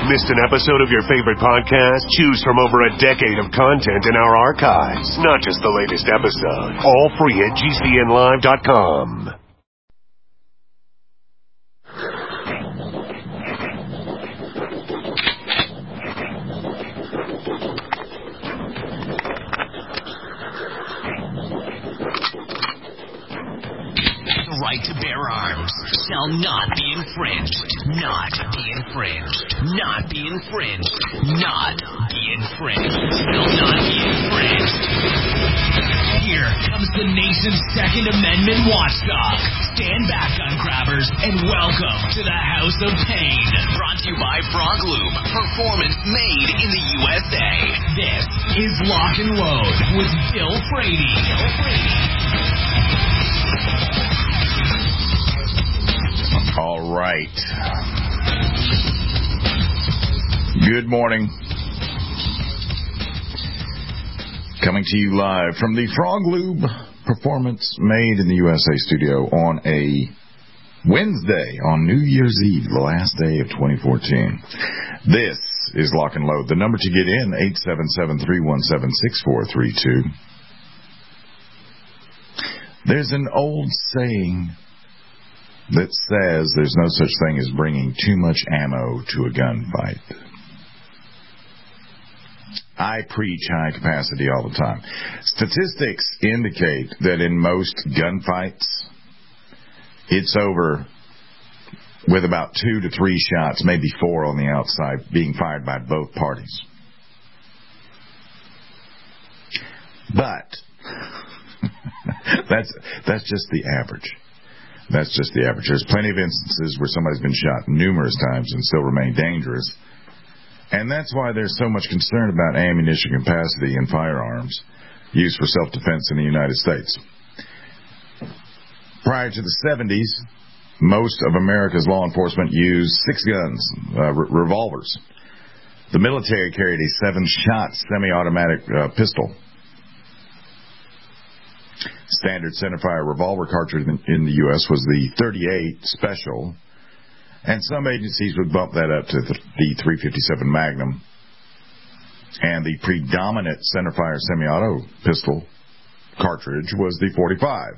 Missed an episode of your favorite podcast? Choose from over a decade of content in our archives, not just the latest episode. All free at GCNlive.com. Right to bear arms shall not be infringed. Not be infringed. Not be infringed. Not be infringed. Shall not be infringed. Here comes the nation's Second Amendment watchdog. Stand back, gun grabbers, and welcome to the House of Pain. Brought to you by Frog Lube. Performance made in the USA. This is Lock and Load with Bill Frady. All right. Good morning. Coming to you live from the Frog Lube Performance Made in the USA studio on a Wednesday, on New Year's Eve, the last day of 2014. This is Lock and Load. The number to get in, 877-317-6432. There's an old saying that says there's no such thing as bringing too much ammo to a gunfight. I preach high capacity all the time. Statistics indicate that in most gunfights, it's over with about 2 to 3 shots, maybe 4 on the outside, being fired by both parties. But that's just the average. That's just the average. There's plenty of instances where somebody's been shot numerous times and still remain dangerous. And that's why there's so much concern about ammunition capacity in firearms used for self-defense in the United States. Prior to the 70s, most of America's law enforcement used 6 guns, revolvers. The military carried a 7-shot semi-automatic pistol. Standard centerfire revolver cartridge in the U.S. was the .38 Special, and some agencies would bump that up to the .357 Magnum. And the predominant centerfire semi-auto pistol cartridge was the .45.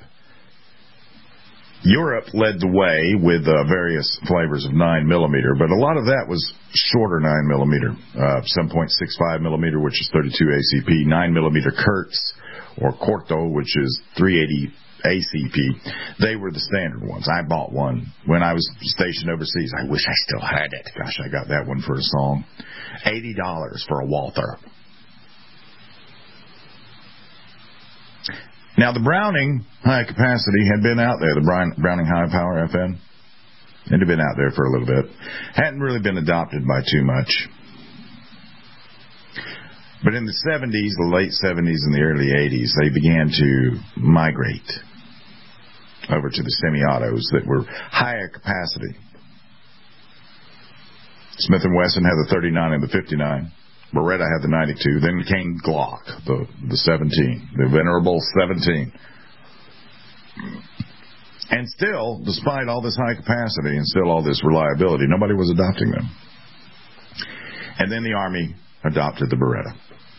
Europe led the way with various flavors of 9mm, but a lot of that was shorter 9mm, 7.65mm, which is 32 ACP, 9mm Kurtz, or Corto, which is 380 ACP. They were the standard ones. I bought one when I was stationed overseas. I wish I still had it. Gosh, I got that one for a song. $80 for a Walther. Now, the Browning high capacity had been out there, the Browning high power FN. It had been out there for a little bit. Hadn't really been adopted by too much. But in the 70s, the late 70s and the early 80s, they began to migrate over to the semi-autos that were higher capacity. Smith & Wesson had the 39 and the 59. Beretta had the 92. Then came Glock, the 17, the venerable 17. And still, despite all this high capacity and still all this reliability, nobody was adopting them. And then the Army adopted the Beretta.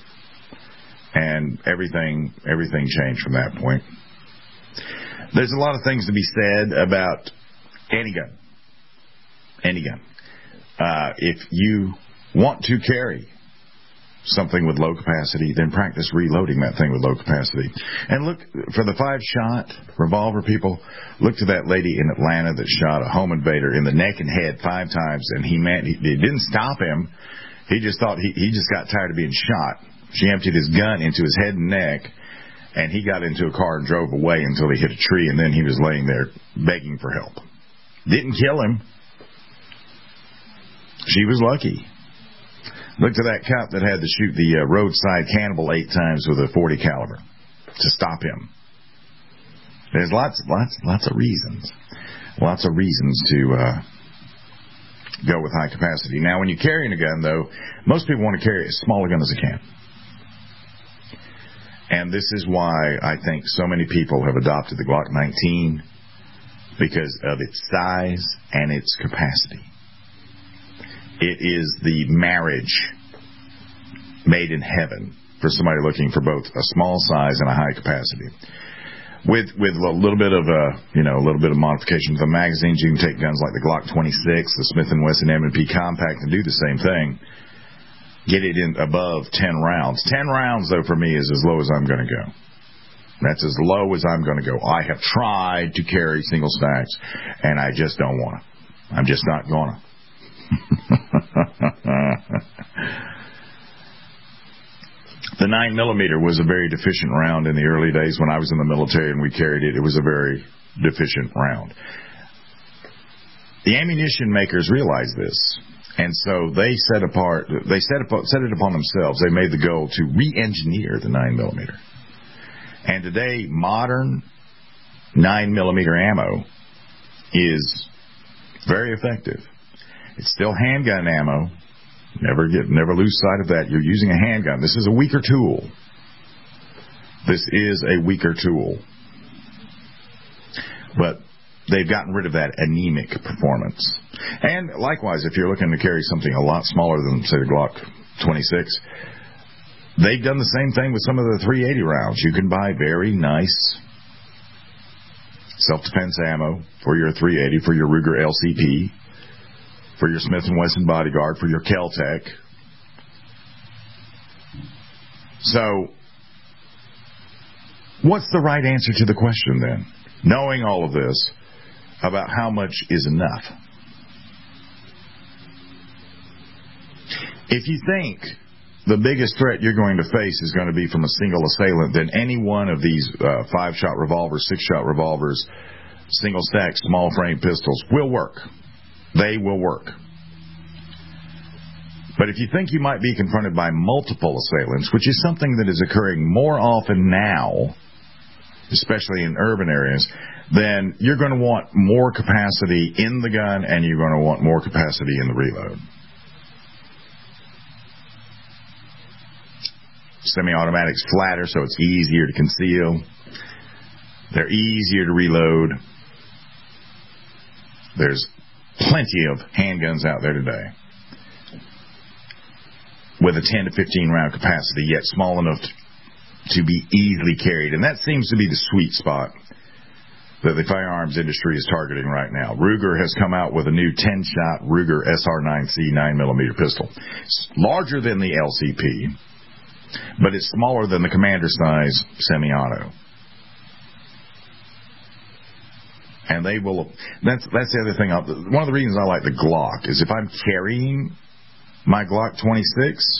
And everything changed from that point. There's a lot of things to be said about any gun. Any gun. If you want to carry something with low capacity, then practice reloading that thing with low capacity. And look, for the 5-shot revolver people, look to that lady in Atlanta that shot a home invader in the neck and head 5 times, and it didn't stop him. He just thought he just got tired of being shot. She emptied his gun into his head and neck, and he got into a car and drove away until he hit a tree, and then he was laying there begging for help. Didn't kill him. She was lucky. Look to that cop that had to shoot the roadside cannibal 8 times with a .40 caliber to stop him. There's lots of reasons. Lots of reasons to go with high capacity. Now, when you're carrying a gun, though, most people want to carry as small a gun as they can. And this is why I think so many people have adopted the Glock 19, because of its size and its capacity. It is the marriage made in heaven for somebody looking for both a small size and a high capacity. With a little bit of modification to the magazines, you can take guns like the Glock 26, the Smith & Wesson M&P Compact, and do the same thing. Get it in above 10 rounds. 10 rounds, though, for me, is as low as I'm going to go. That's as low as I'm going to go. I have tried to carry single stacks, and I just don't want to. I'm just not going to. The 9mm was a very deficient round in the early days when I was in the military and we carried it. It was a very deficient round. The ammunition makers realized this, and so they set it upon themselves. They made the goal to re-engineer the 9mm. And today, modern 9mm ammo is very effective. It's still handgun ammo. Never lose sight of that. You're using a handgun. This is a weaker tool. But they've gotten rid of that anemic performance. And likewise, if you're looking to carry something a lot smaller than, say, the Glock 26, they've done the same thing with some of the 380 rounds. You can buy very nice self-defense ammo for your 380, for your Ruger LCP, for your Smith & Wesson Bodyguard, for your Kel-Tec. So, what's the right answer to the question then? Knowing all of this about how much is enough. If you think the biggest threat you're going to face is going to be from a single assailant, then any one of these 5-shot revolvers, 6-shot revolvers, single-stack, small-frame pistols will work. They will work. But if you think you might be confronted by multiple assailants, which is something that is occurring more often now, especially in urban areas, then you're going to want more capacity in the gun and you're going to want more capacity in the reload. Semi-automatic's flatter, so it's easier to conceal. They're easier to reload. There's plenty of handguns out there today with a 10 to 15 round capacity, yet small enough to be easily carried. And that seems to be the sweet spot that the firearms industry is targeting right now. Ruger has come out with a new 10-shot Ruger SR9C 9mm pistol. It's larger than the LCP, but it's smaller than the commander size semi-auto. And they will. That's the other thing. One of the reasons I like the Glock is if I'm carrying my Glock 26,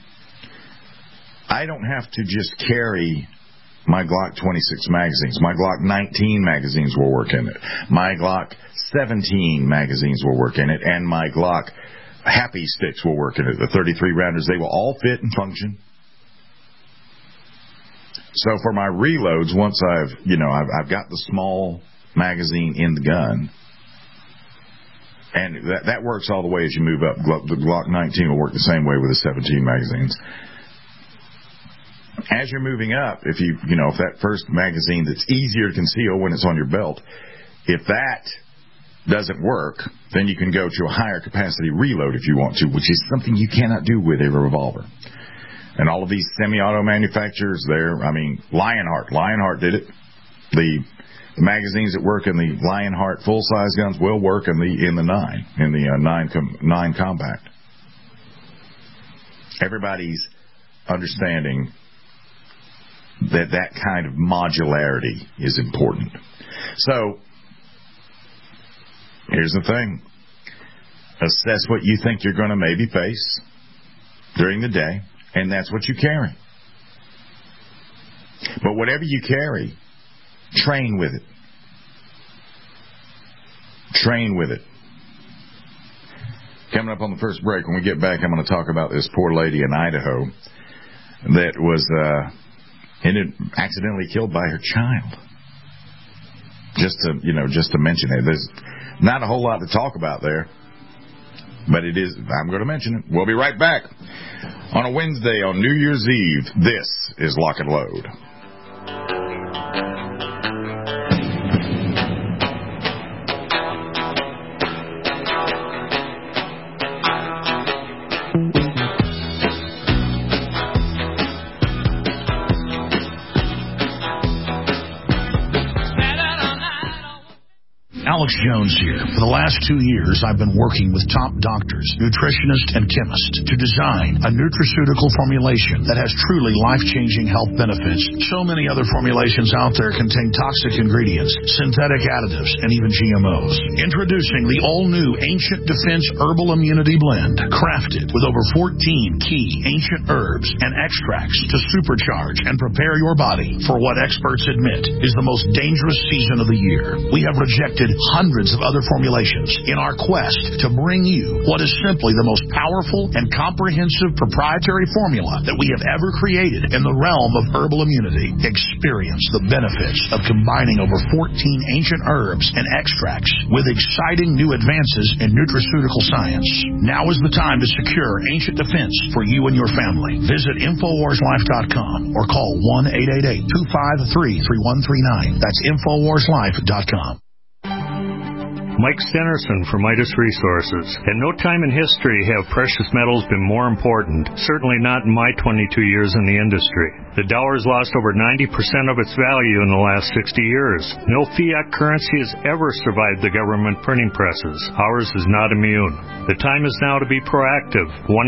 I don't have to just carry my Glock 26 magazines. My Glock 19 magazines will work in it. My Glock 17 magazines will work in it, and my Glock Happy Sticks will work in it. The 33 rounders, they will all fit and function. So for my reloads, once I've got the small magazine in the gun, and that works all the way as you move up. The Glock 19 will work the same way with the 17 magazines. As you're moving up, if that first magazine that's easier to conceal when it's on your belt, if that doesn't work, then you can go to a higher capacity reload if you want to, which is something you cannot do with a revolver. And all of these semi-auto manufacturers, Lionheart did it. The magazines that work in the Lionheart full-size guns will work in the 9 compact. Everybody's understanding that kind of modularity is important. So, here's the thing. Assess what you think you're going to maybe face during the day, and that's what you carry. But whatever you carry, train with it. Train with it. Coming up on the first break, when we get back, I'm going to talk about this poor lady in Idaho that was accidentally killed by her child. Just to mention it. There's not a whole lot to talk about there, but it is. I'm going to mention it. We'll be right back on a Wednesday on New Year's Eve. This is Lock and Load. Alex Jones here. For the last 2 years, I've been working with top doctors, nutritionists, and chemists to design a nutraceutical formulation that has truly life-changing health benefits. So many other formulations out there contain toxic ingredients, synthetic additives, and even GMOs. Introducing the all-new Ancient Defense Herbal Immunity Blend, crafted with over 14 key ancient herbs and extracts to supercharge and prepare your body for what experts admit is the most dangerous season of the year. We have rejected hundreds of other formulations in our quest to bring you what is simply the most powerful and comprehensive proprietary formula that we have ever created in the realm of herbal immunity. Experience the benefits of combining over 14 ancient herbs and extracts with exciting new advances in nutraceutical science. Now is the time to secure Ancient Defense for you and your family. Visit InfoWarsLife.com or call 1-888-253-3139. That's InfoWarsLife.com. Mike Stenerson from Midas Resources. At no time in history have precious metals been more important, certainly not in my 22 years in the industry. The dollar has lost over 90% of its value in the last 60 years. No fiat currency has ever survived the government printing presses. Ours is not immune. The time is now to be proactive.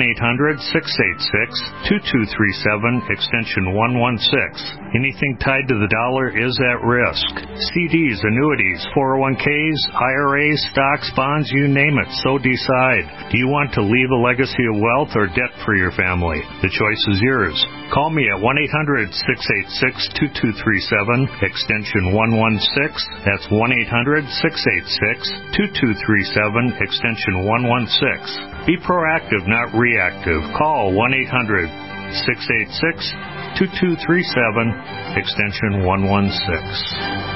1-800-686-2237, extension 116. Anything tied to the dollar is at risk. CDs, annuities, 401ks, IRAs, stocks, bonds, you name it, so decide. Do you want to leave a legacy of wealth or debt for your family? The choice is yours. Call me at 1-800-686-2237, extension 116. That's 1-800-686-2237, extension 116. Be proactive, not reactive. Call 1-800-686-2237, extension 116.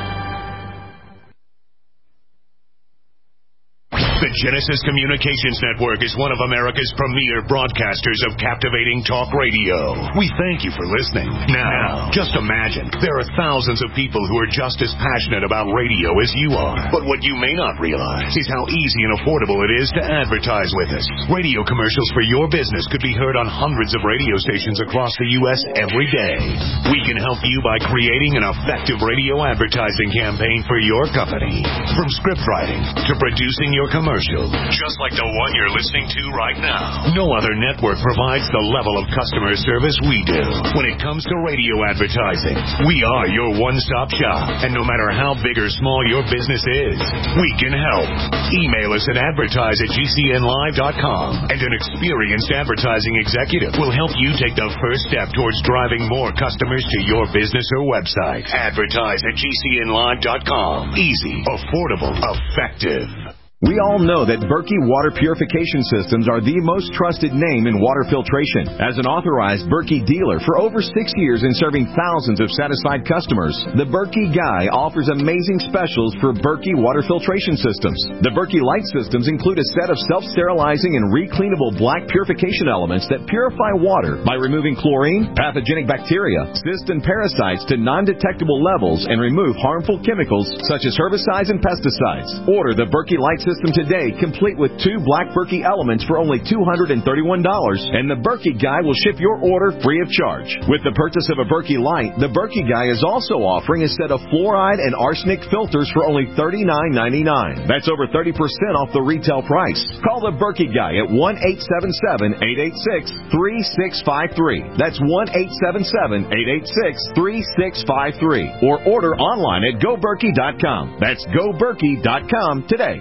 The Genesis Communications Network is one of America's premier broadcasters of captivating talk radio. We thank you for listening. Now, just imagine, there are thousands of people who are just as passionate about radio as you are. But what you may not realize is how easy and affordable it is to advertise with us. Radio commercials for your business could be heard on hundreds of radio stations across the U.S. every day. We can help you by creating an effective radio advertising campaign for your company. From script writing to producing your commercial, just like the one you're listening to right now. No other network provides the level of customer service we do. When it comes to radio advertising, we are your one-stop shop. And no matter how big or small your business is, we can help. Email us at advertise@gcnlive.com, and an experienced advertising executive will help you take the first step towards driving more customers to your business or website. Advertise@gcnlive.com. Easy, affordable, effective. We all know that Berkey Water Purification Systems are the most trusted name in water filtration. As an authorized Berkey dealer for over 6 years and serving thousands of satisfied customers, the Berkey Guy offers amazing specials for Berkey Water Filtration Systems. The Berkey Light Systems include a set of self-sterilizing and recleanable black purification elements that purify water by removing chlorine, pathogenic bacteria, cysts, and parasites to non-detectable levels and remove harmful chemicals such as herbicides and pesticides. Order the Berkey Light System today, complete with 2 black Berkey elements for only $231, and the Berkey Guy will ship your order free of charge. With the purchase of a Berkey Light, the Berkey Guy is also offering a set of fluoride and arsenic filters for only $39.99. That's over 30% off the retail price. Call the Berkey Guy at 1-877-886-3653. That's 1-877-886-3653. Or order online at GoBerkey.com. That's GoBerkey.com today.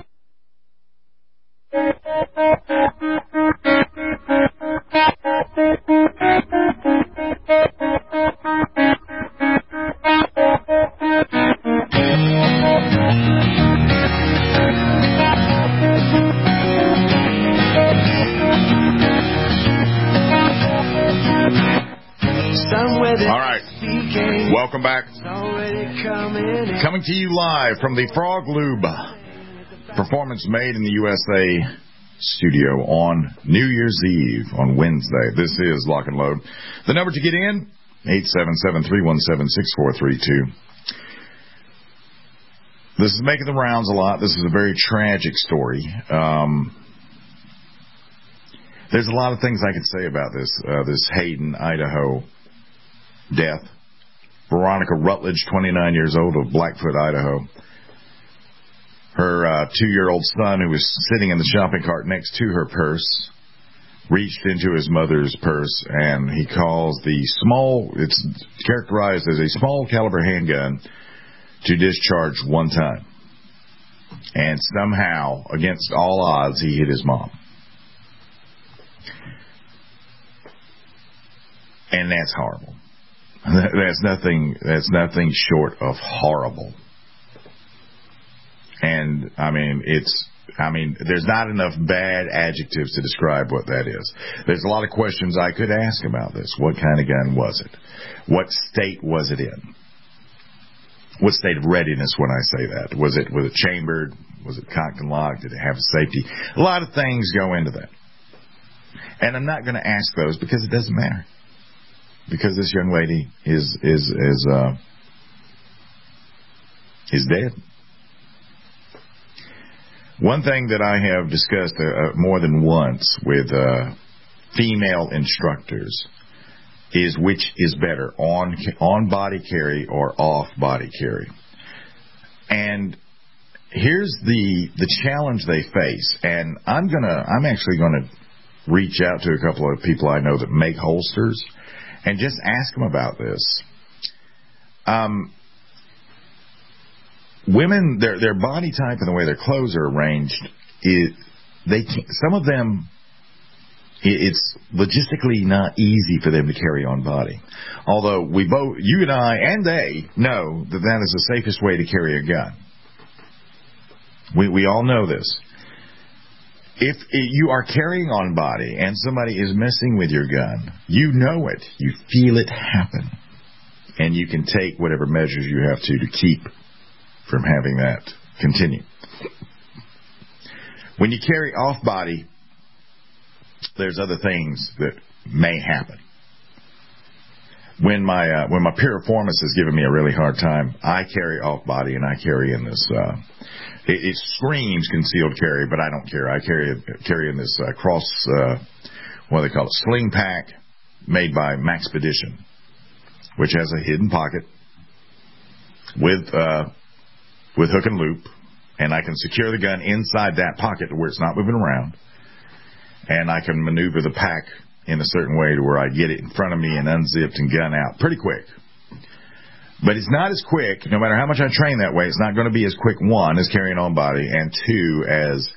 All right. Welcome back. Coming to you live from the Frog Lube Performance Made in the USA studio on New Year's Eve on Wednesday. This is Lock and Load. The number to get in, 877-317-6432. This is making the rounds a lot. This is a very tragic story. There's a lot of things I could say about this Hayden, Idaho death. Veronica Rutledge, 29 years old, of Blackfoot, Idaho. Her 2-year-old son, who was sitting in the shopping cart next to her purse, reached into his mother's purse, and he calls it's characterized as a small caliber handgun, to discharge one time. And somehow, against all odds, he hit his mom. And that's horrible. That's nothing short of horrible. And there's not enough bad adjectives to describe what that is. There's a lot of questions I could ask about this. What kind of gun was it? What state was it in? What state of readiness when I say that? Was it chambered? Was it cocked and locked? Did it have safety? A lot of things go into that. And I'm not going to ask those because it doesn't matter. Because this young lady is dead. One thing that I have discussed more than once with female instructors is which is better, on body carry or off body carry. And here's the challenge they face. And I'm actually gonna reach out to a couple of people I know that make holsters and just ask them about this. Women, their body type and the way their clothes are arranged, some of them, it's logistically not easy for them to carry on body. Although you and I and they know that is the safest way to carry a gun. We all know this. If you are carrying on body and somebody is messing with your gun, you know it. You feel it happen. And you can take whatever measures you have to keep from having that continue. When you carry off body, there's other things that may happen. When my piriformis is giving me a really hard time, I carry off body and I carry in this. It screams concealed carry, but I don't care. I carry in this cross, what do they call it, sling pack, made by Maxpedition, which has a hidden pocket with hook and loop, and I can secure the gun inside that pocket to where it's not moving around, and I can maneuver the pack in a certain way to where I get it in front of me and unzipped and gun out pretty quick. But it's not as quick, no matter how much I train that way, it's not going to be as quick, one, as carrying on body, and two, as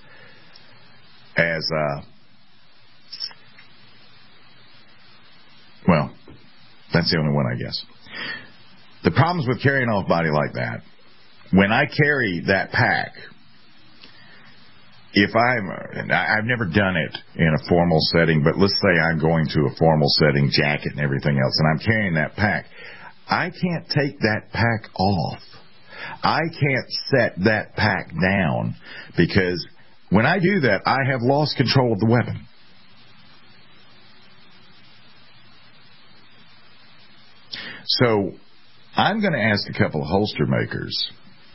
well, that's the only one, I guess. The problems with carrying off body like that, when I carry that pack, I've never done it in a formal setting, but let's say I'm going to a formal setting, jacket and everything else, and I'm carrying that pack, I can't take that pack off. I can't set that pack down, because when I do that, I have lost control of the weapon. So I'm going to ask a couple of holster makers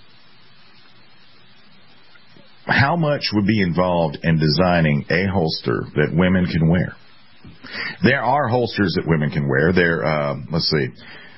how much would be involved in designing a holster that women can wear. There are holsters that women can wear. Let's see,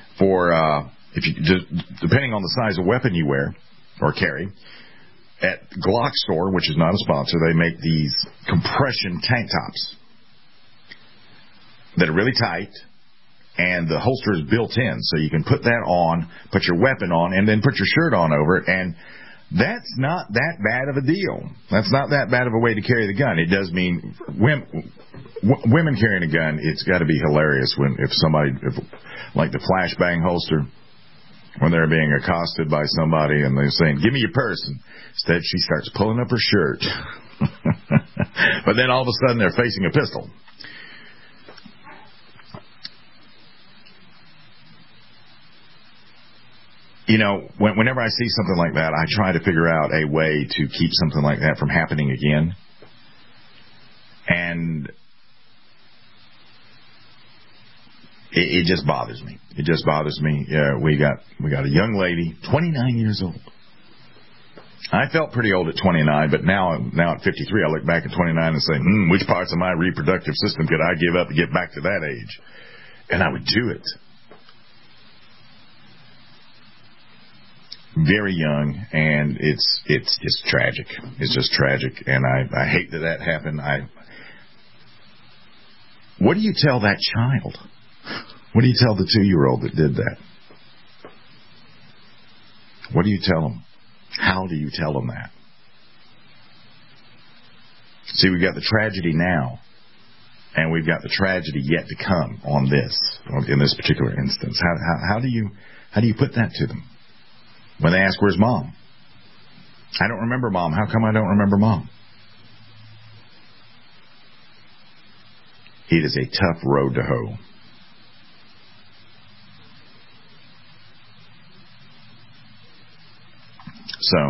depending on the size of weapon you wear or carry, at Glock store, which is not a sponsor, they make these compression tank tops that are really tight, and the holster is built in, so you can put that on, put your weapon on, and then put your shirt on over it, and that's not that bad of a deal. That's not that bad of a way to carry the gun. It does mean women carrying a gun, it's got to be hilarious if like the flashbang holster, when they're being accosted by somebody and they're saying, "Give me your purse," and instead she starts pulling up her shirt. But then all of a sudden they're facing a pistol. You know, whenever I see something like that, I try to figure out a way to keep something like that from happening again. And it just bothers me. It just bothers me. We got a young lady, 29 years old. I felt pretty old at 29, but now at 53, I look back at 29 and say, which parts of my reproductive system could I give up to get back to that age? And I would do it. Very young, and it's just tragic. It's just tragic, and I hate that happened. What do you tell that child? What do you tell the 2-year-old that did that? What do you tell them? How do you tell them that? See, we've got the tragedy now, and we've got the tragedy yet to come in this particular instance. How do you put that to them? When they ask, where's Mom? I don't remember Mom. How come I don't remember Mom? It is a tough road to hoe. So,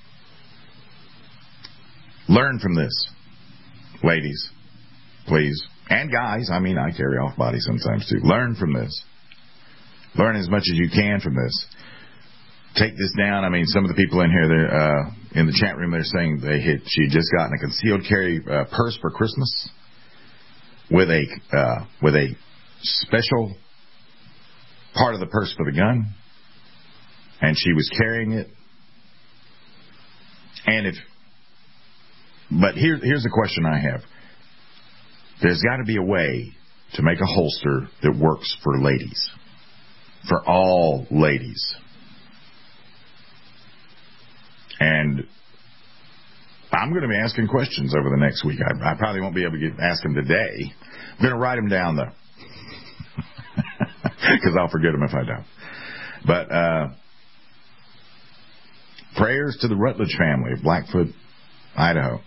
learn from this, ladies, please. And guys, I carry off body sometimes too. Learn from this. Learn as much as you can from this. Take this down. Some of the people in here, in the chat room, they're saying she had just gotten a concealed carry purse for Christmas with a special part of the purse for the gun, and she was carrying it. But here's the question I have. There's got to be a way to make a holster that works for ladies, for all ladies. And I'm going to be asking questions over the next week. I probably won't be able to ask them today. I'm going to write them down, though, because I'll forget them if I don't. But prayers to the Rutledge family of Blackfoot, Idaho.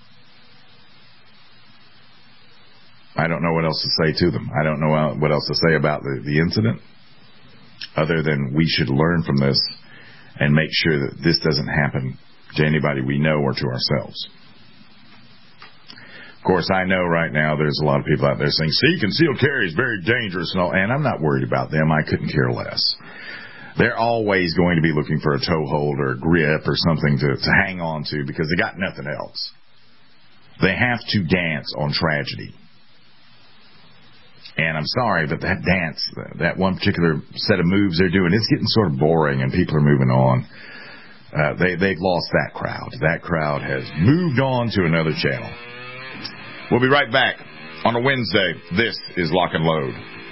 I don't know what else to say to them. I don't know what else to say about the incident, other than we should learn from this and make sure that this doesn't happen to anybody we know or to ourselves. Of course, I know right now there's a lot of people out there saying, see, concealed carry is very dangerous and all, and I'm not worried about them. I couldn't care less. They're always going to be looking for a toe hold or a grip or something to hang on to because they got nothing else. They have to dance on tragedy. And I'm sorry, but that dance, that one particular set of moves they're doing, it's getting sort of boring and people are moving on. They've lost that crowd. That crowd has moved on to another channel. We'll be right back on a Wednesday. This is Lock and Load.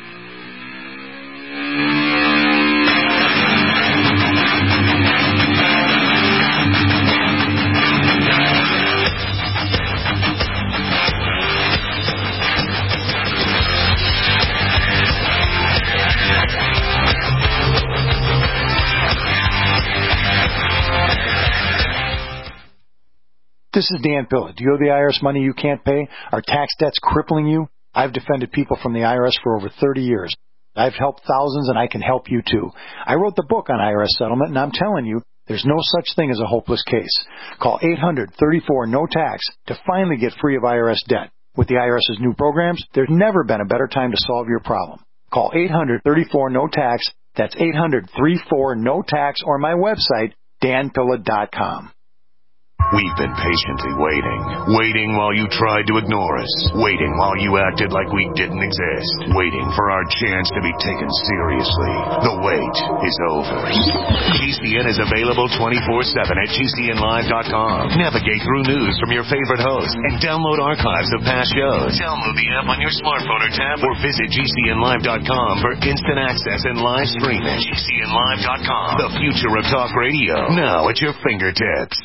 This is Dan Pilla. Do you owe the IRS money you can't pay? Are tax debts crippling you? I've defended people from the IRS for over 30 years. I've helped thousands, and I can help you too. I wrote the book on IRS settlement, and I'm telling you, there's no such thing as a hopeless case. Call 800-34-NO-TAX to finally get free of IRS debt. With the IRS's new programs, there's never been a better time to solve your problem. Call 800-34-NO-TAX. That's 800-34-NO-TAX, or my website, danpilla.com. We've been patiently waiting while you tried to ignore us, waiting while you acted like we didn't exist, waiting for our chance to be taken seriously. The wait is over. GCN is available 24/7 at GCNlive.com. Navigate through news from your favorite hosts and download archives of past shows. Download the app on your smartphone or tab or visit GCNlive.com for instant access and live streaming. GCNlive.com, the future of talk radio, now at your fingertips.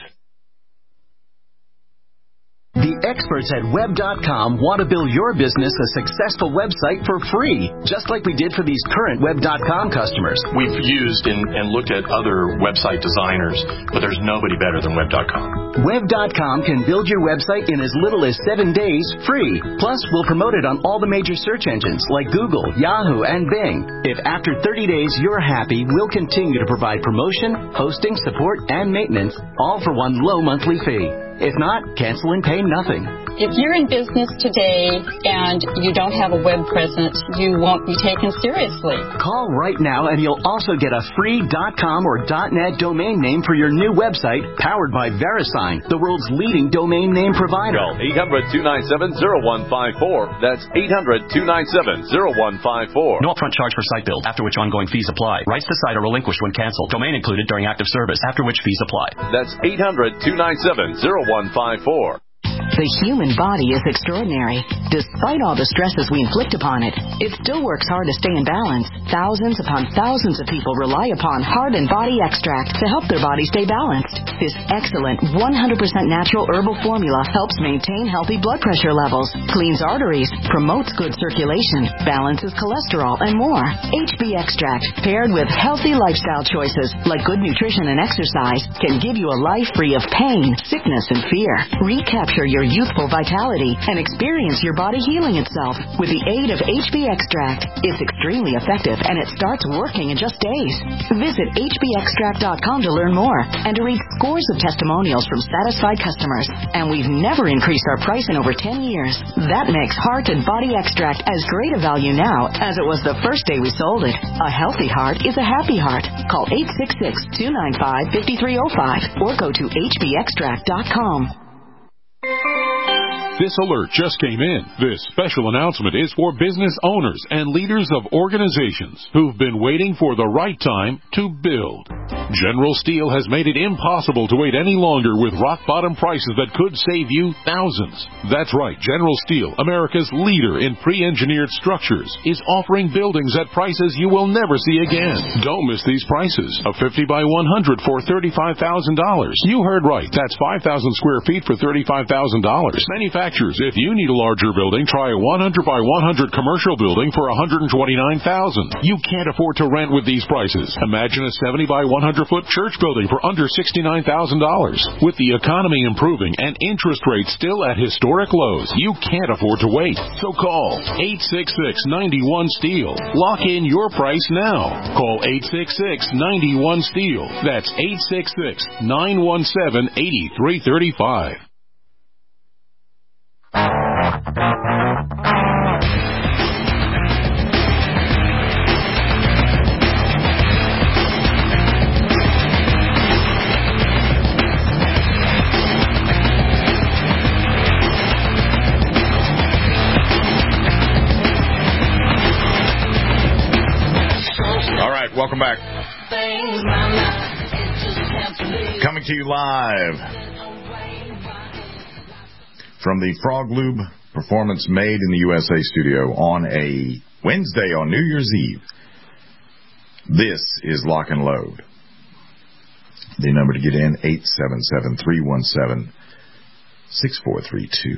The experts at Web.com want to build your business a successful website for free, just like we did for these current Web.com customers. We've used and looked at other website designers, but there's nobody better than Web.com. Web.com can build your website in as little as 7 days free. Plus, we'll promote it on all the major search engines like Google, Yahoo, and Bing. If after 30 days you're happy, we'll continue to provide promotion, hosting, support, and maintenance, all for one low monthly fee. If not, cancel and pay nothing. If you're in business today and you don't have a web presence, you won't be taken seriously. Call right now and you'll also get a free .com or .net domain name for your new website powered by VeriSign, the world's leading domain name provider. Call 800-297-0154. That's 800-297-0154. No upfront charge for site build, after which ongoing fees apply. Rights to site are relinquished when canceled. Domain included during active service, after which fees apply. That's 800-297-0154. The human body is extraordinary. Despite all the stresses we inflict upon it, it still works hard to stay in balance. Thousands upon thousands of people rely upon Heart and Body Extract to help their body stay balanced. This excellent 100% natural herbal formula helps maintain healthy blood pressure levels, cleans arteries, promotes good circulation, balances cholesterol, and more. HB Extract, paired with healthy lifestyle choices like good nutrition and exercise, can give you a life free of pain, sickness, and fear. Recapture your youthful vitality and experience your body healing itself with the aid of HB Extract. It's extremely effective and it starts working in just days. Visit hbextract.com to learn more and to read scores of testimonials from satisfied customers. And we've never increased our price in over 10 years. That makes Heart and Body Extract as great a value now as it was the first day we sold it. A healthy heart is a happy heart. Call 866-295-5305 or go to hbextract.com. This alert just came in. This special announcement is for business owners and leaders of organizations who've been waiting for the right time to build. General Steel has made it impossible to wait any longer with rock-bottom prices that could save you thousands. That's right, General Steel, America's leader in pre-engineered structures, is offering buildings at prices you will never see again. Don't miss these prices. A 50 by 100 for $35,000. You heard right. That's 5,000 square feet for $35,000. Manufacturers, if you need a larger building, try a 100 by 100 commercial building for $129,000. You can't afford to rent with these prices. Imagine a 70 by 100 foot church building for under $69,000. With the economy improving and interest rates still at historic lows, you can't afford to wait. So call 866-91-STEEL. Lock in your price now. Call 866-91-STEEL. That's 866-917-8335. All right, welcome back. Coming to you live from the Frog Lube Performance Made in the USA studio on a Wednesday on New Year's Eve. This is Lock and Load. The number to get in, 877-317-6432.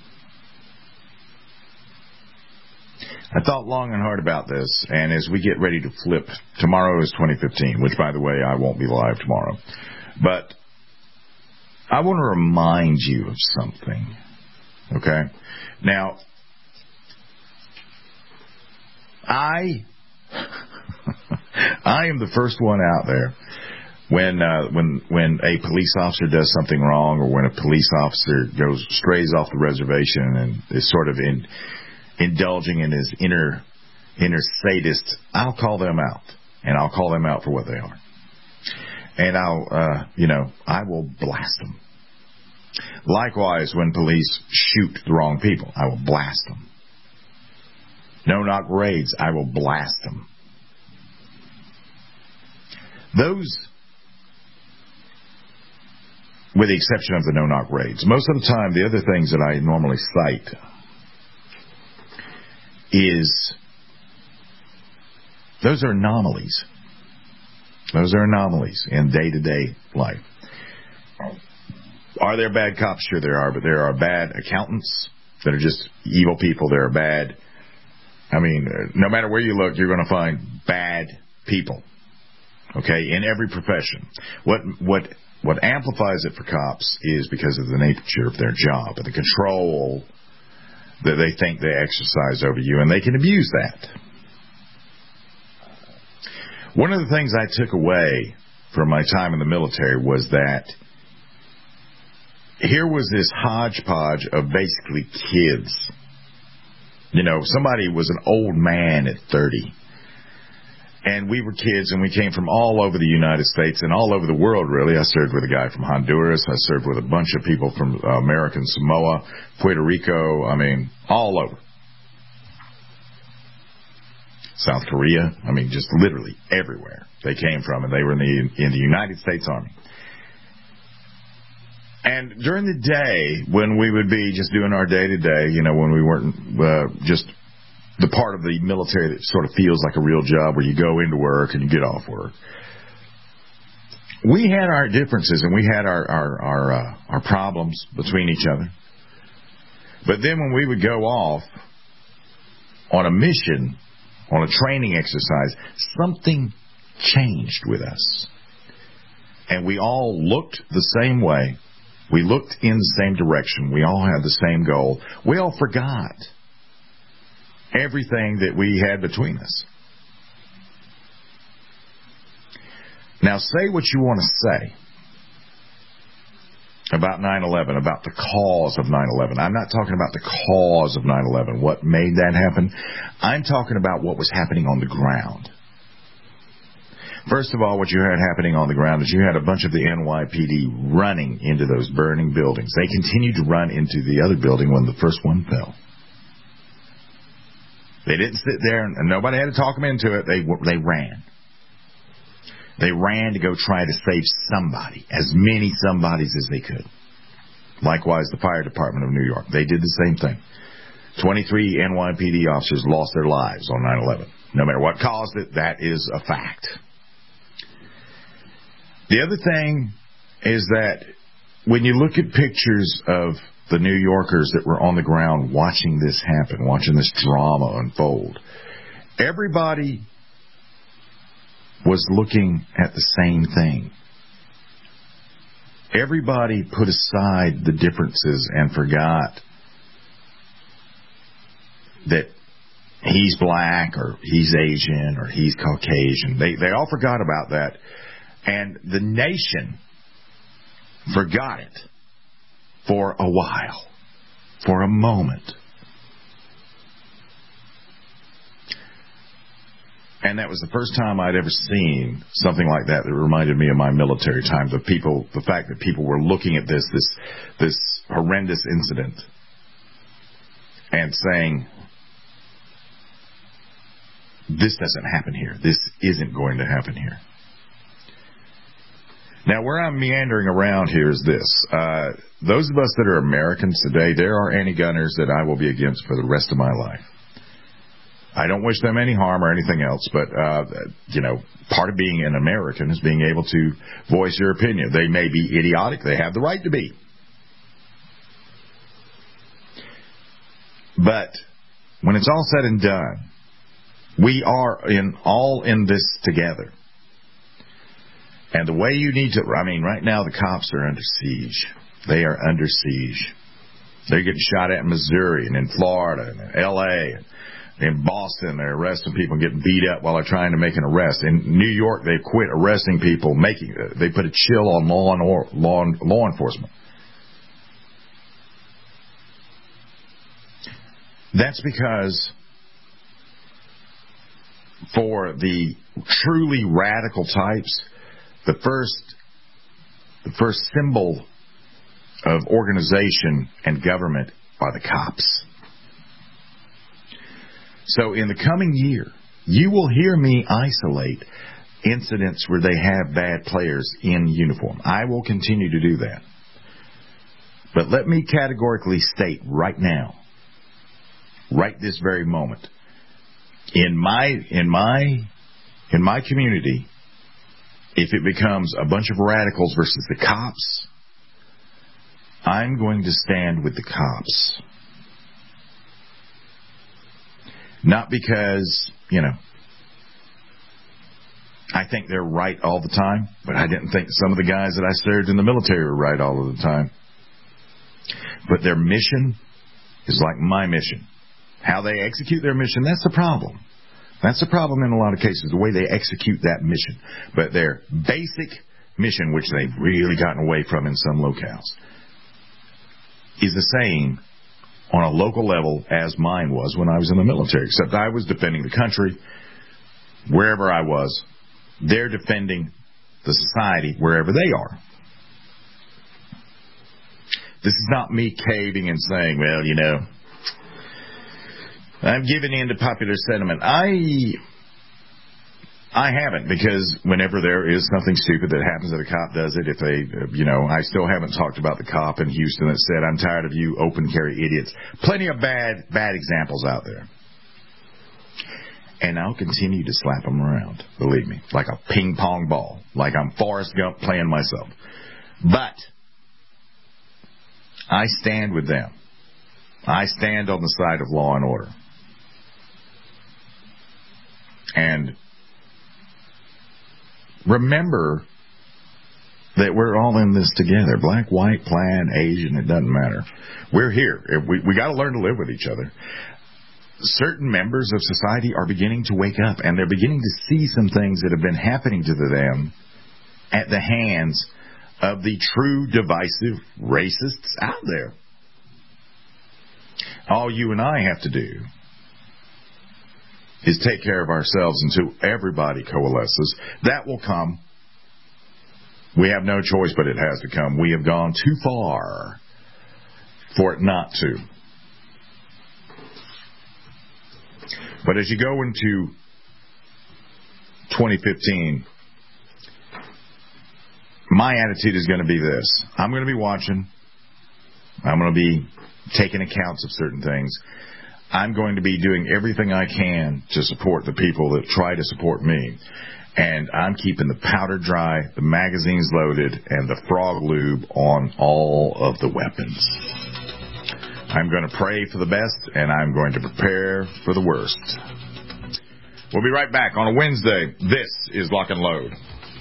I thought long and hard about this, and as we get ready to flip, tomorrow is 2015, which, by the way, I won't be live tomorrow. But I want to remind you of something. Okay? Now, I am the first one out there when a police officer does something wrong, or when a police officer strays off the reservation and is sort of indulging in his inner sadist. I'll call them out, and I'll call them out for what they are, and I will blast them. Likewise, when police shoot the wrong people, I will blast them. No-knock raids, I will blast them. Those, with the exception of the no-knock raids, most of the time, the other things that I normally cite is those are anomalies. Those are anomalies in day-to-day life. Are there bad cops? Sure there are, but there are bad accountants that are just evil people. There are bad, no matter where you look, you're going to find bad people, okay, in every profession. What amplifies it for cops is because of the nature of their job and the control that they think they exercise over you, and they can abuse that. One of the things I took away from my time in the military was that here was this hodgepodge of basically kids. Somebody was an old man at 30. And we were kids, and we came from all over the United States and all over the world, really. I served with a guy from Honduras. I served with a bunch of people from American Samoa, Puerto Rico, all over. South Korea, just literally everywhere they came from, and they were in the United States Army. And during the day, when we would be just doing our day-to-day, when we weren't just the part of the military that sort of feels like a real job where you go into work and you get off work, we had our differences and we had our problems between each other. But then when we would go off on a mission, on a training exercise, something changed with us. And we all looked the same way. We looked in the same direction. We all had the same goal. We all forgot everything that we had between us. Now, say what you want to say about 9/11, about the cause of 9/11. I'm not talking about the cause of 9/11, what made that happen. I'm talking about what was happening on the ground. First of all, what you had happening on the ground is you had a bunch of the NYPD running into those burning buildings. They continued to run into the other building when the first one fell. They didn't sit there, and nobody had to talk them into it. They ran. They ran to go try to save somebody, as many somebodies as they could. Likewise, the fire department of New York, they did the same thing. 23 NYPD officers lost their lives on 9/11. No matter what caused it, that is a fact. The other thing is that when you look at pictures of the New Yorkers that were on the ground watching this happen, watching this drama unfold, everybody was looking at the same thing. Everybody put aside the differences and forgot that he's black or he's Asian or he's Caucasian. They all forgot about that. And the nation forgot it for a while, for a moment. And that was the first time I'd ever seen something like that reminded me of my military time. The fact that people were looking at this horrendous incident and saying, this doesn't happen here. This isn't going to happen here. Now, where I'm meandering around here is this. Those of us that are Americans today, there are anti-gunners that I will be against for the rest of my life. I don't wish them any harm or anything else, but, part of being an American is being able to voice your opinion. They may be idiotic. They have the right to be. But when it's all said and done, we are all in this together. And the way you need to, right now the cops are under siege. They are under siege. They're getting shot at in Missouri and in Florida and in L.A. In Boston, they're arresting people and getting beat up while they're trying to make an arrest. In New York, they've quit arresting people. They put a chill on law enforcement. That's because for the truly radical types, the first symbol of organization and government are the cops. So in the coming year, you will hear me isolate incidents where they have bad players in uniform. I will continue to do that. But let me categorically state right now, right this very moment, in my community, if it becomes a bunch of radicals versus the cops, I'm going to stand with the cops. Not because, I think they're right all the time, but I didn't think some of the guys that I served in the military were right all of the time. But their mission is like my mission. How they execute their mission, that's the problem. That's the problem in a lot of cases, the way they execute that mission. But their basic mission, which they've really gotten away from in some locales, is the same on a local level as mine was when I was in the military, except I was defending the country wherever I was. They're defending the society wherever they are. This is not me caving and saying, well, you know, I'm giving in to popular sentiment. I haven't, because whenever there is something stupid that happens that a cop does it, if they, you know, I still haven't talked about the cop in Houston that said, I'm tired of you open carry idiots. Plenty of bad examples out there. And I'll continue to slap them around, believe me, like a ping pong ball, like I'm Forrest Gump playing myself. But I stand with them. I stand on the side of law and order. And remember that we're all in this together. Black, white, plaid, Asian, it doesn't matter. We're here. We got to learn to live with each other. Certain members of society are beginning to wake up, and they're beginning to see some things that have been happening to them at the hands of the true divisive racists out there. All you and I have to do is take care of ourselves until everybody coalesces. That will come. We have no choice, but it has to come. We have gone too far for it not to. But as you go into 2015, my attitude is going to be this. I'm going to be watching. I'm going to be taking accounts of certain things. I'm going to be doing everything I can to support the people that try to support me. And I'm keeping the powder dry, the magazines loaded, and the frog lube on all of the weapons. I'm going to pray for the best, and I'm going to prepare for the worst. We'll be right back on a Wednesday. This is Lock and Load.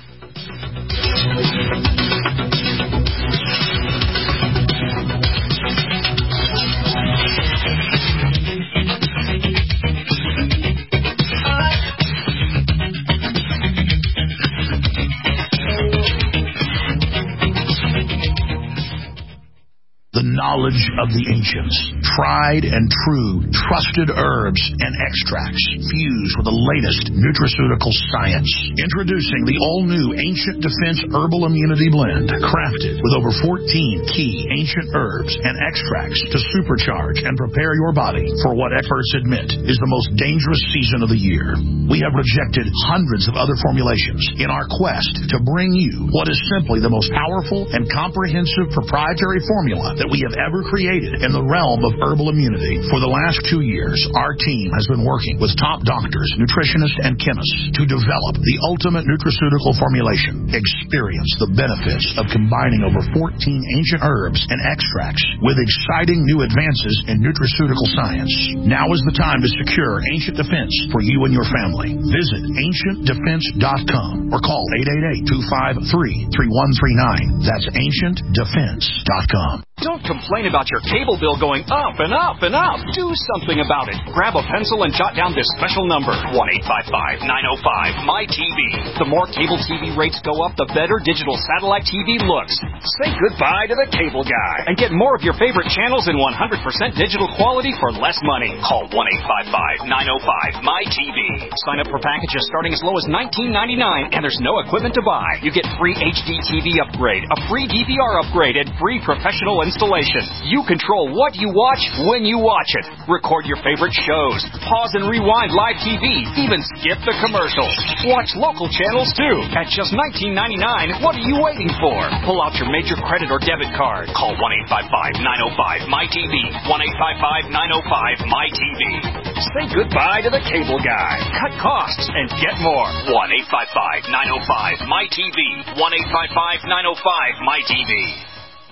The knowledge of the ancients, tried and true, trusted herbs and extracts fused with the latest nutraceutical science. Introducing the all-new Ancient Defense Herbal Immunity Blend, crafted with over 14 key ancient herbs and extracts to supercharge and prepare your body for what experts admit is the most dangerous season of the year. We have rejected hundreds of other formulations in our quest to bring you what is simply the most powerful and comprehensive proprietary formula that we have ever created in the realm of herbal immunity. For the last 2 years, our team has been working with top doctors, nutritionists, and chemists to develop the ultimate nutraceutical formulation. Experience the benefits of combining over 14 ancient herbs and extracts with exciting new advances in nutraceutical science. Now is the time to secure Ancient Defense for you and your family. Visit AncientDefense.com or call 888-253-3139. That's AncientDefense.com. Don't complain about your cable bill going up and up and up. Do something about it. Grab a pencil and jot down this special number, 1-855-905-MY-TV. The more cable TV rates go up, the better digital satellite TV looks. Say goodbye to the cable guy and get more of your favorite channels in 100% digital quality for less money. Call 1-855-905-MY-TV. Sign up for packages starting as low as $19.99, and there's no equipment to buy. You get free HD TV upgrade, a free DVR upgrade, and free professional installation. You control what you watch when you watch it. Record your favorite shows. Pause and rewind live TV. Even skip the commercials. Watch local channels too. At just $19.99, what are you waiting for? Pull out your major credit or debit card. Call 1-855-905-MY-TV. 1-855-905-MY-TV. Say goodbye to the cable guy. Cut costs and get more. 1-855-905-MY-TV. 1-855-905-MY-TV.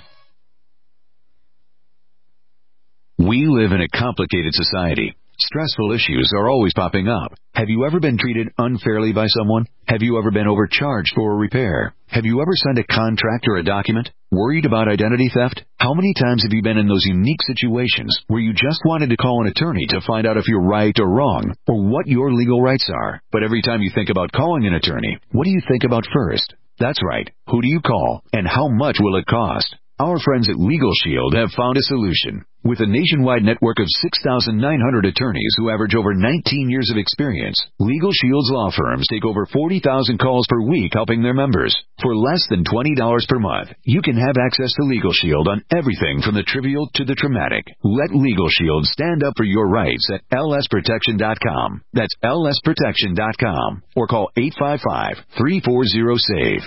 We live in a complicated society. Stressful issues are always popping up. Have you ever been treated unfairly by someone? Have you ever been overcharged for a repair? Have you ever signed a contract or a document? Worried about identity theft? How many times have you been in those unique situations where you just wanted to call an attorney to find out if you're right or wrong, or what your legal rights are? But every time you think about calling an attorney, what do you think about first? That's right. Who do you call, and how much will it cost? Our friends at Legal Shield have found a solution. With a nationwide network of 6,900 attorneys who average over 19 years of experience, Legal Shield's law firms take over 40,000 calls per week helping their members. For less than $20 per month, you can have access to Legal Shield on everything from the trivial to the traumatic. Let Legal Shield stand up for your rights at lsprotection.com. That's lsprotection.com. Or call 855-340-SAVE.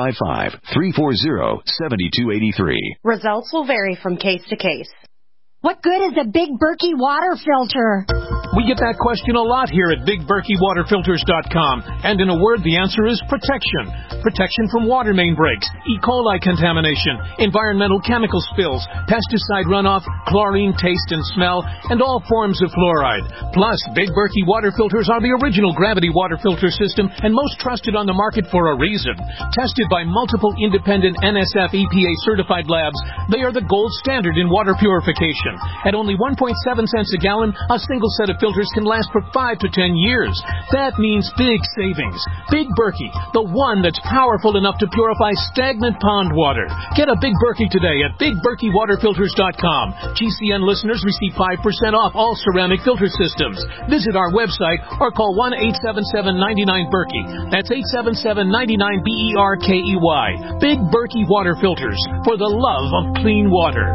855-340-7283. Results will vary from case to case. What good is a Big Berkey water filter? We get that question a lot here at BigBerkeyWaterFilters.com. And in a word, the answer is protection. Protection from water main breaks, E. coli contamination, environmental chemical spills, pesticide runoff, chlorine taste and smell, and all forms of fluoride. Plus, Big Berkey water filters are the original gravity water filter system and most trusted on the market for a reason. Tested by multiple independent NSF EPA certified labs, they are the gold standard in water purification. At only 1.7 cents a gallon, a single set of filters can last for 5 to 10 years. That means big savings. Big Berkey, the one that's powerful enough to purify stagnant pond water. Get a Big Berkey today at BigBerkeyWaterFilters.com. GCN listeners receive 5% off all ceramic filter systems. Visit our website or call 1-877-99-BERKEY. That's 877-99-BERKEY. Big Berkey Water Filters, for the love of clean water.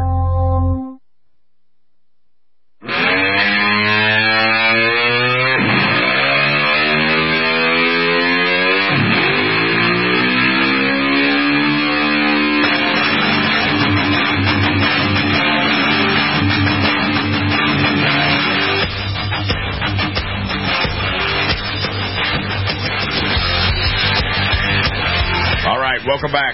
Welcome back.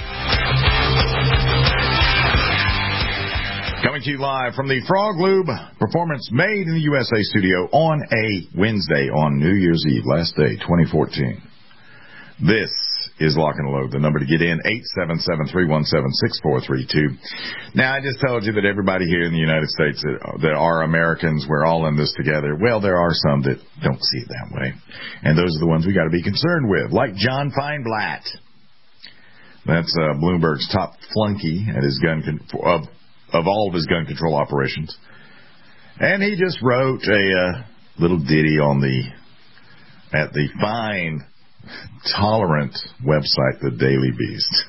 Coming to you live from the Frog Lube Performance Made in the USA studio on a Wednesday on New Year's Eve, last day, 2014. This is Lock and Load. The number to get in, 877-317-6432. Now, I just told you that everybody here in the United States that are Americans, we're all in this together. Well, there are some that don't see it that way. And those are the ones we got to be concerned with, like John Feinblatt. That's Bloomberg's top flunky at his of all of his gun control operations. And he just wrote a little ditty at the fine, tolerant website, The Daily Beast.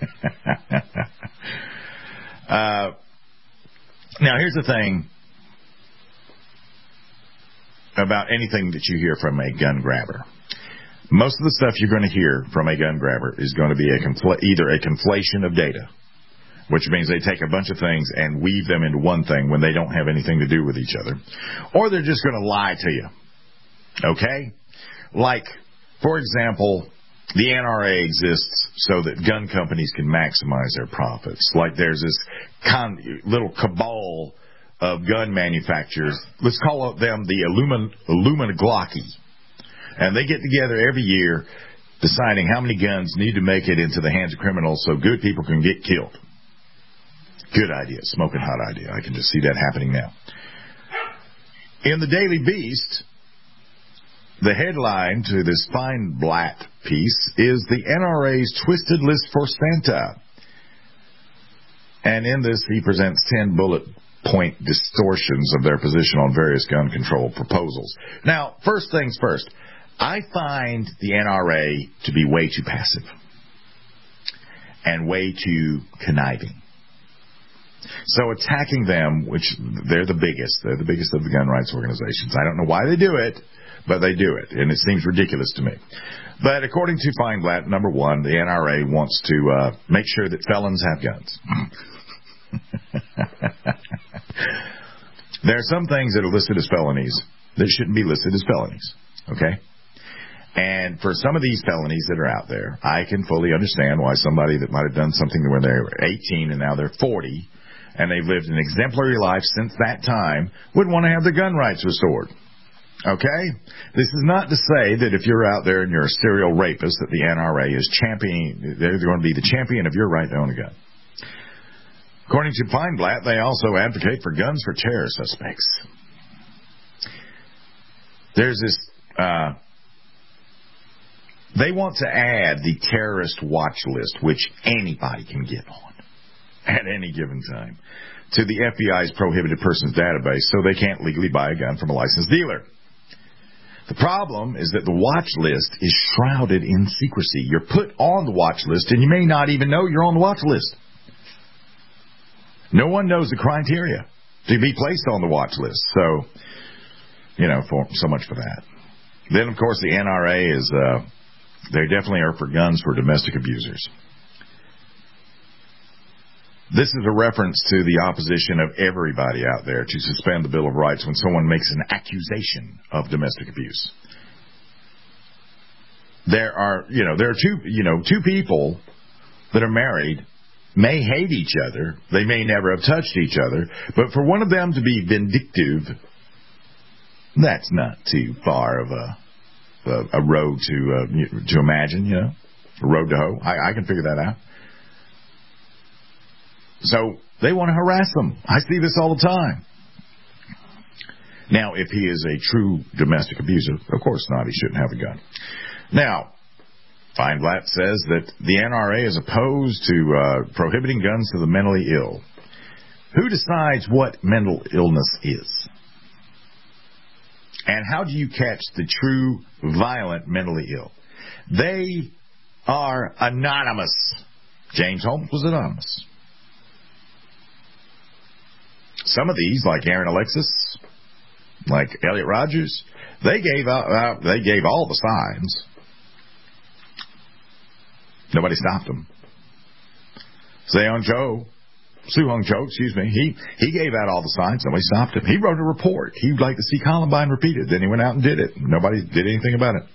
Now, here's the thing about anything that you hear from a gun grabber. Most of the stuff you're going to hear from a gun grabber is going to be either a conflation of data, which means they take a bunch of things and weave them into one thing when they don't have anything to do with each other, or they're just going to lie to you. Okay? Like, for example, the NRA exists so that gun companies can maximize their profits. Like there's this little cabal of gun manufacturers. Let's call them the Illuminati. And they get together every year deciding how many guns need to make it into the hands of criminals so good people can get killed. Good idea. Smoking hot idea. I can just see that happening now. In the Daily Beast, the headline to this Feinblatt piece is the NRA's twisted list for Santa. And in this, he presents 10 bullet point distortions of their position on various gun control proposals. Now, first things first. I find the NRA to be way too passive and way too conniving. So attacking them, which they're the biggest of the gun rights organizations. I don't know why they do it, but they do it, and it seems ridiculous to me. But according to Feinblatt, number one, the NRA wants to make sure that felons have guns. There are some things that are listed as felonies that shouldn't be listed as felonies, okay? And for some of these felonies that are out there, I can fully understand why somebody that might have done something when they were 18 and now they're 40, and they've lived an exemplary life since that time, would want to have their gun rights restored. Okay? This is not to say that if you're out there and you're a serial rapist that the NRA is championing, they're going to be the champion of your right to own a gun. According to Feinblatt, they also advocate for guns for terror suspects. There's this... They want to add the terrorist watch list, which anybody can get on. at any given time to the FBI's prohibited persons database, so they can't legally buy a gun from a licensed dealer. The problem is that the watch list is shrouded in secrecy. You're put on the watch list, and you may not even know you're on the watch list. No one knows the criteria to be placed on the watch list. So, so much for that. Then, of course, the NRA is, they definitely are for guns for domestic abusers. This is a reference to the opposition of everybody out there to suspend the Bill of Rights when someone makes an accusation of domestic abuse. There are two people that are married may hate each other. They may never have touched each other. But for one of them to be vindictive, that's not too far of a road to imagine, a road to hoe. I can figure that out. So they want to harass them. I see this all the time. Now, if he is a true domestic abuser, of course not. He shouldn't have a gun. Now, Feinblatt says that the NRA is opposed to prohibiting guns to the mentally ill. Who decides what mental illness is? And how do you catch the true, violent mentally ill? They are anonymous. James Holmes was anonymous. Some of these, like Aaron Alexis, like Elliot Rogers, they gave all the signs. Nobody stopped them. Soo-Hong Cho, he gave out all the signs. Nobody stopped him. He wrote a report. He'd like to see Columbine repeated. Then he went out and did it. Nobody did anything about it.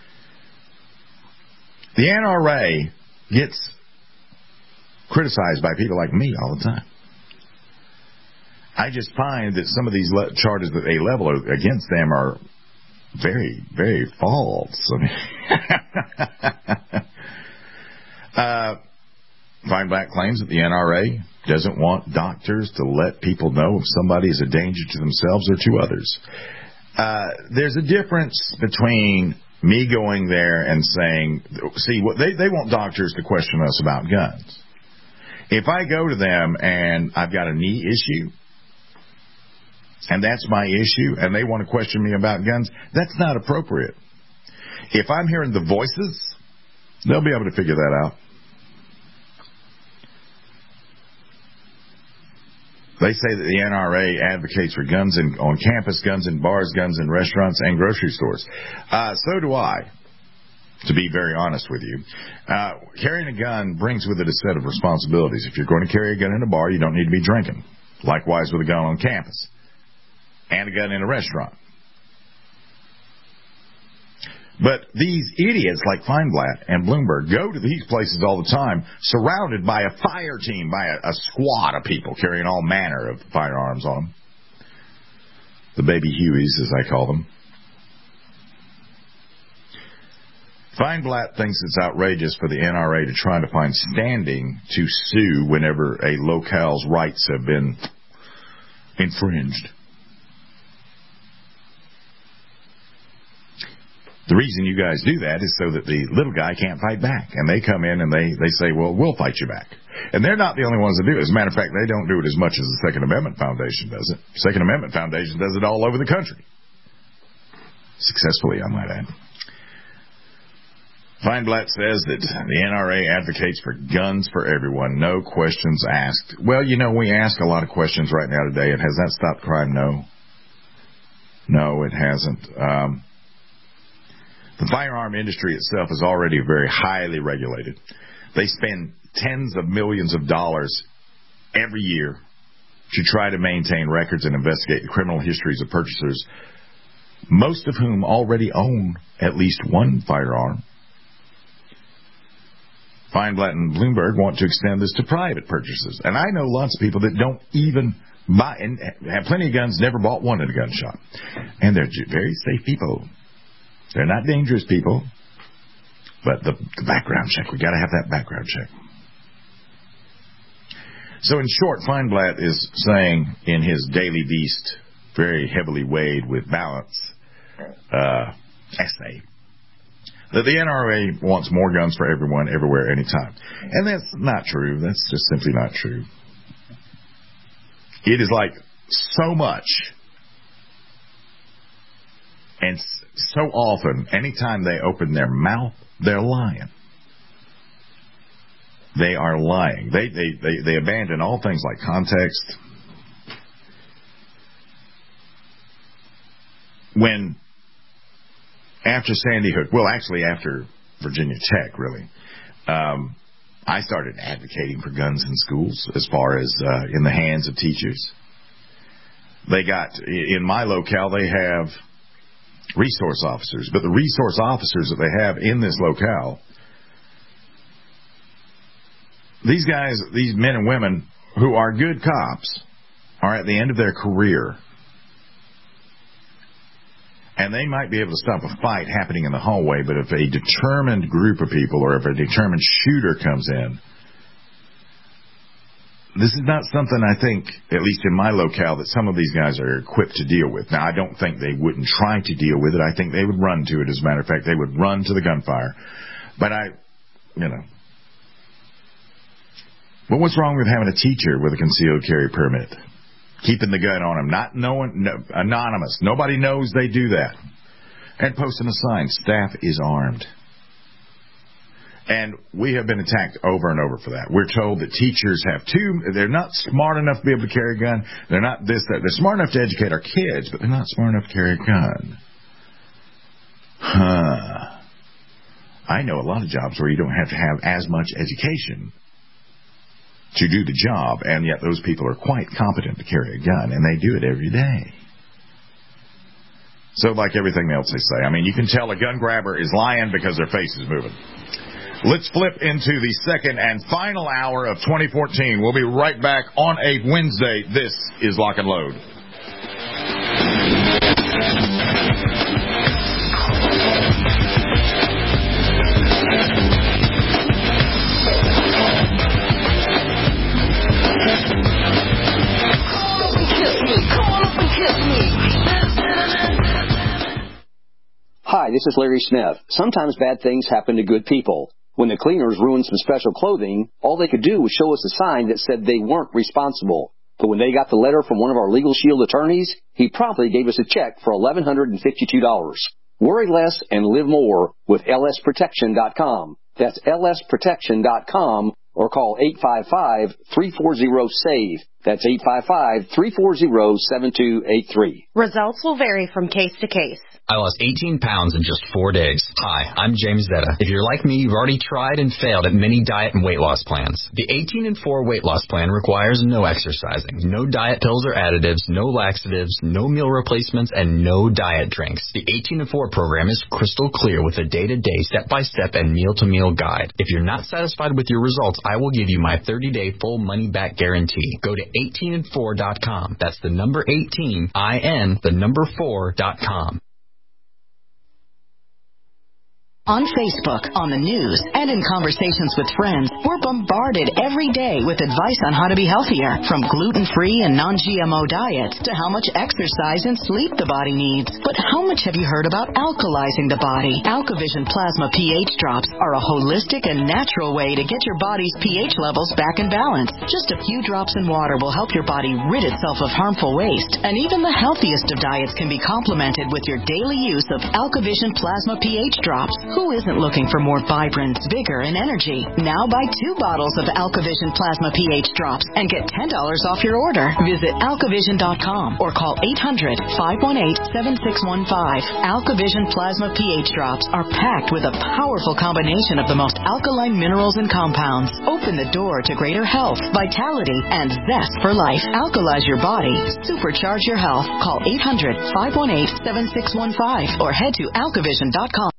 The NRA gets criticized by people like me all the time. I just find that some of these charges that they level against them are very, very false. Feinblatt claims that the NRA doesn't want doctors to let people know if somebody is a danger to themselves or to others. There's a difference between me going there and saying, they want doctors to question us about guns. If I go to them and I've got a knee issue, and that's my issue, and they want to question me about guns, that's not appropriate. If I'm hearing the voices, they'll be able to figure that out. They say that the NRA advocates for guns on campus, guns in bars, guns in restaurants, and grocery stores. So do I, to be very honest with you. Carrying a gun brings with it a set of responsibilities. If you're going to carry a gun in a bar, you don't need to be drinking. Likewise with a gun on campus. And a gun in a restaurant. But these idiots like Feinblatt and Bloomberg go to these places all the time, surrounded by a fire team, by a squad of people carrying all manner of firearms on them. The baby Hueys, as I call them. Feinblatt thinks it's outrageous for the NRA to try to find standing to sue whenever a locale's rights have been infringed. The reason you guys do that is so that the little guy can't fight back. And they come in and they say, well, we'll fight you back. And they're not the only ones that do it. As a matter of fact, they don't do it as much as the Second Amendment Foundation does it. Second Amendment Foundation does it all over the country. Successfully, I might add. Feinblatt says that the NRA advocates for guns for everyone, no questions asked. Well, we ask a lot of questions right now today, and has that stopped crime? No. No, it hasn't. The firearm industry itself is already very highly regulated. They spend tens of millions of dollars every year to try to maintain records and investigate the criminal histories of purchasers, most of whom already own at least one firearm. Feinblatt and Bloomberg want to extend this to private purchases. And I know lots of people that don't even buy, and have plenty of guns, never bought one at a gun shop. And they're very safe people. They're not dangerous people. But the background check, we got to have that background check. So in short, Feinblatt is saying in his Daily Beast, very heavily weighed with balance, essay, that the NRA wants more guns for everyone, everywhere, anytime. And that's not true. That's just simply not true. It is like so much, and so often, anytime they open their mouth, they're lying. They are lying. They abandon all things like context. When, after Sandy Hook, well, actually after Virginia Tech, really, I started advocating for guns in schools as far as in the hands of teachers. They got, in my locale, they have resource officers, but the resource officers that they have in this locale, these guys, these men and women who are good cops, are at the end of their career. And they might be able to stop a fight happening in the hallway, but if a determined group of people or if a determined shooter comes in, this is not something I think, at least in my locale, that some of these guys are equipped to deal with. Now, I don't think they wouldn't try to deal with it. I think they would run to it. As a matter of fact, they would run to the gunfire. But But what's wrong with having a teacher with a concealed carry permit? Keeping the gun on them, not knowing, anonymous. Nobody knows they do that. And posting a sign, staff is armed. And we have been attacked over and over for that. We're told that teachers they're not smart enough to be able to carry a gun. They're not this, that. They're smart enough to educate our kids, but they're not smart enough to carry a gun. I know a lot of jobs where you don't have to have as much education to do the job, and yet those people are quite competent to carry a gun, and they do it every day. So like everything else they say, I mean, you can tell a gun grabber is lying because their face is moving. Let's flip into the second and final hour of 2014. We'll be right back on a Wednesday. This is Lock and Load. Hi, this is Larry Smith. Sometimes bad things happen to good people. When the cleaners ruined some special clothing, all they could do was show us a sign that said they weren't responsible. But when they got the letter from one of our Legal Shield attorneys, he promptly gave us a check for $1,152. Worry less and live more with lsprotection.com. That's lsprotection.com, or call 855-340-SAVE. That's 855-340-7283. Results will vary from case to case. I lost 18 pounds in just 4 days. Hi, I'm James Zetta. If you're like me, you've already tried and failed at many diet and weight loss plans. The 18 and 4 weight loss plan requires no exercising, no diet pills or additives, no laxatives, no meal replacements, and no diet drinks. The 18 and 4 program is crystal clear with a day-to-day, step-by-step, and meal-to-meal guide. If you're not satisfied with your results, I will give you my 30-day full money-back guarantee. Go to 18and4.com. That's the number 18, the number 4.com. On Facebook, on the news, and in conversations with friends, we're bombarded every day with advice on how to be healthier, from gluten-free and non-GMO diets to how much exercise and sleep the body needs. But how much have you heard about alkalizing the body? AlkaVision Plasma pH drops are a holistic and natural way to get your body's pH levels back in balance. Just a few drops in water will help your body rid itself of harmful waste, and even the healthiest of diets can be complemented with your daily use of AlkaVision Plasma pH drops. Who isn't looking for more vibrance, vigor, and energy? Now buy 2 bottles of AlkaVision Plasma pH drops and get $10 off your order. Visit alkavision.com or call 800-518-7615. AlkaVision Plasma pH drops are packed with a powerful combination of the most alkaline minerals and compounds. Open the door to greater health, vitality, and zest for life. Alkalize your body. Supercharge your health. Call 800-518-7615 or head to alkavision.com.